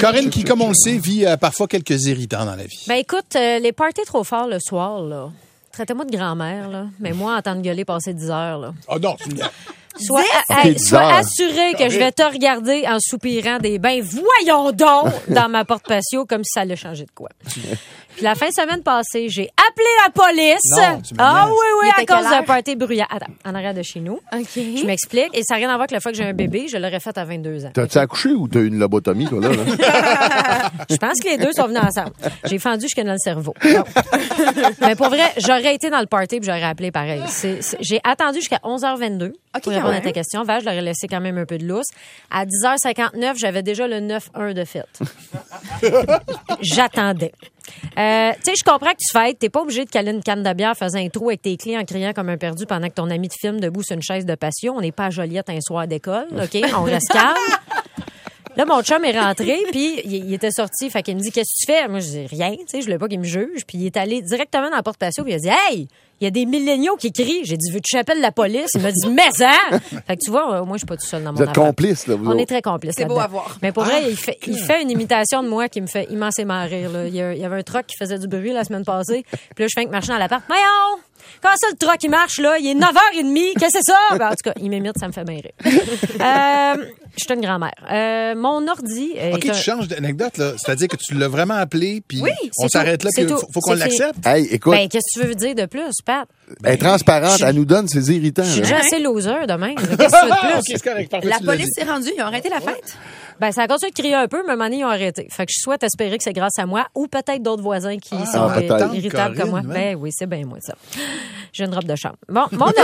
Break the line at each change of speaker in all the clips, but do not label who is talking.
Corinne qui, comme on le sait, vit parfois quelques irritants dans la vie.
Ben écoute, les parties trop forts le soir, là. Traitez-moi de grand-mère, là. Mais moi, entendre gueuler passer 10 heures, là.
Ah non, tu
Sois assuré que je vais te regarder en soupirant des bains. Voyons donc dans ma porte patio comme si ça allait changer de quoi. Puis la fin de semaine passée, j'ai appelé la police.
Non, tu me
ah
niaises.
oui, à cause d'un party bruyant. Attends, en arrière de chez nous.
OK.
Je m'explique. Et ça n'a rien à voir avec le fait que j'ai un bébé. Je l'aurais fait à 22 ans.
T'as-tu accouché ou t'as eu une lobotomie, toi, là?
Je pense que les deux sont venus ensemble. J'ai fendu jusqu'à dans le cerveau. Non. Mais pour vrai, j'aurais été dans le party et j'aurais appelé pareil. J'ai attendu jusqu'à 11h22 pour répondre à ta question. Je l'aurais laissé quand même un peu de lousse. À 10h59, j'avais déjà le 9-1 de fête. J'attendais. Tu sais, je comprends que tu fêtes. T'es pas obligé de caler une canne de bière, faisant un trou avec tes clés en criant comme un perdu pendant que ton ami te filme debout sur une chaise de patio. On n'est pas à Joliette un soir d'école, OK? On reste calme. Là, mon chum est rentré, puis il était sorti. Fait qu'il me dit, qu'est-ce que tu fais? Moi, je dis, rien. Tu sais, je voulais pas qu'il me juge. Puis il est allé directement dans la porte patio, puis il a dit, hey! Il y a des milléniaux qui crient. J'ai dit, veux-tu que j'appelle la police? Il m'a dit, mais ça! Fait que tu vois, moi, je suis pas tout seul dans mon affaire.
Vous êtes complices, là, vous
On
autres.
est très complices.
C'est beau à voir.
Mais pour vrai, il fait une imitation de moi qui me fait immensément rire, là. Il y avait un truck qui faisait du bruit la semaine passée. Puis là, je fais avec marcher dans l'appart. Voyons! Quand ça, le truck, il marche, là? Il est 9h30. Qu'est-ce que c'est ça? Ben, en tout cas, il m'imite, ça me fait bien rire. Je suis une grand-mère. Mon ordi.
OK, tu changes d'anecdote, là. C'est-à-dire que tu l'as vraiment appelé, puis
Oui,
on
c'est
s'arrête
tout.
là,
C'est
puis
tout.
faut qu'on
C'est
l'accepte.
Hey, écoute,
Ben, qu'est-ce que tu veux dire de plus, Pat?
elle est transparente, elle nous donne ses irritants.
Je suis
là.
déjà assez loser de même. Qu'est-ce que tu veux de plus?
OK, c'est correct. Parfait,
La
tu l'as
police
dit.
s'est rendue, ils ont arrêté la fête.
Ben, ça a continué de crier un peu, mais à un moment donné, ils ont arrêté. Fait que je souhaite espérer que c'est grâce à moi ou peut-être d'autres voisins qui sont
peut-être.
irritables comme moi.
Corinne,
Ben oui, c'est bien moi, ça. J'ai une robe de chambre. Bon,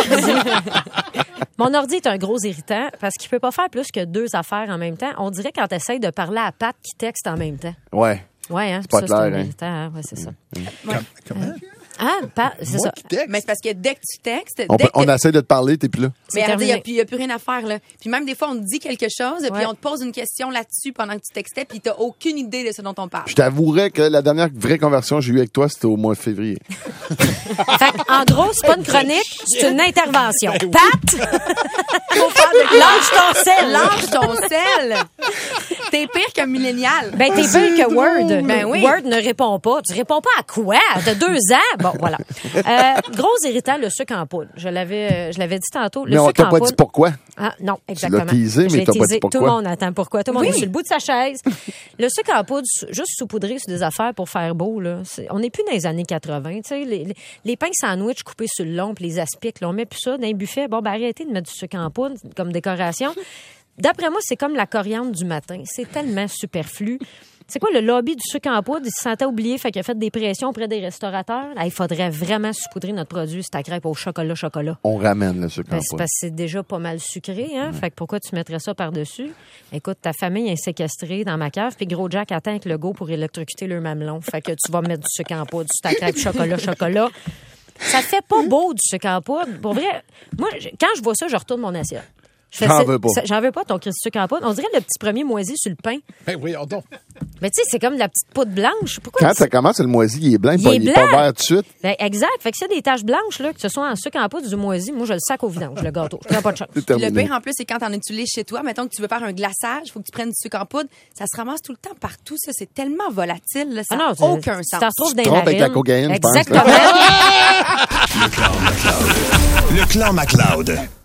mon ordi est un gros irritant parce qu'il peut pas faire plus que 2 affaires en même temps. On dirait quand tu essaies de parler à Pat qui texte en même temps.
Ouais.
Ouais, hein?
pas
Ça,
clair,
c'est un
hein?
irritant, hein? Ouais, c'est ça.
Comment?
Ah, c'est
Moi
ça.
qui texte?
Mais c'est parce que dès que tu textes,
On essaie de te parler, t'es plus là.
mais
C'est
regardez,
terminé.
il n'y a plus rien à faire, là. Puis même des fois, on te dit quelque chose,
Ouais.
puis on te pose une question là-dessus pendant que tu textais, puis t'as aucune idée de ce dont on parle.
Je t'avouerais que la dernière vraie conversation que j'ai eue avec toi, c'était au mois de février.
Fait en gros, c'est pas une chronique, c'est une intervention. Pat! Lâche ton sel!
Lâche ton sel! T'es pire qu'un millénial.
Ben, t'es pire que Word.
Ben oui.
Word ne répond pas. Tu réponds pas à quoi? T'as 2 ans? Bon, voilà. Gros irritant, le sucre en poudre. Je l'avais dit tantôt. Le
Mais on
sucre
t'a
en
pas
poudre.
dit pourquoi.
Ah, non, exactement.
teasé, mais
Je l'ai
t'as pas
teasé.
dit pourquoi.
Tout le monde attend pourquoi. Tout le monde
Oui.
est sur le bout de sa chaise. Le sucre en poudre, juste saupoudré sur des affaires pour faire beau, là. On n'est plus dans les années 80. Tu sais, les pains sandwich coupés sur le long puis les aspics, là, on met plus ça dans un buffet. Bon, ben, arrêtez de mettre du sucre en poudre comme décoration. D'après moi, c'est comme la coriandre du matin. C'est tellement superflu. C'est quoi le lobby du sucre en poudre? Il se sentait oublié, fait qu'il a fait des pressions auprès des restaurateurs. Là, il faudrait vraiment saupoudrer notre produit, c'est ta crêpe au chocolat.
On ramène le sucre en
Ben, c'est
poudre.
parce que c'est déjà pas mal sucré, hein? Fait que pourquoi tu mettrais ça par-dessus? Écoute, ta famille est séquestrée dans ma cave, puis Gros Jack attend avec le go pour électrocuter le mamelon. Fait que tu vas mettre du sucre en poudre sur ta crêpe chocolat. Ça fait pas beau du sucre en poudre. Pour vrai, moi, quand je vois ça, je retourne mon assiette.
J'en veux pas.
J'en veux pas, ton Christ sucre en poudre. On dirait le petit premier moisi sur le pain.
Ben oui, donc.
Mais tu sais, c'est comme de la petite poudre blanche. Pourquoi
Quand ça commence, le moisi, il est blanc,
Il est
il est pas
blanc.
vert tout de suite.
Ben, exact. Fait que s'il y a des taches blanches, là, que ce soit en sucre en poudre ou du moisi, moi, je le sac au vidange, le gâteau. Je prends pas de chance.
C'est
Puis le
terminé.
pire, en plus, c'est quand t'en utilises chez toi. Mettons que tu veux faire un glaçage, faut que tu prennes du sucre en poudre. Ça se ramasse tout le temps partout, ça. C'est tellement volatile, là. Ça n'a aucun
Tu
sens.
t'en retrouves dans les
trompes avec la
narines.
cocaïne, je pense.
Exactement.
Le Clan McLeod.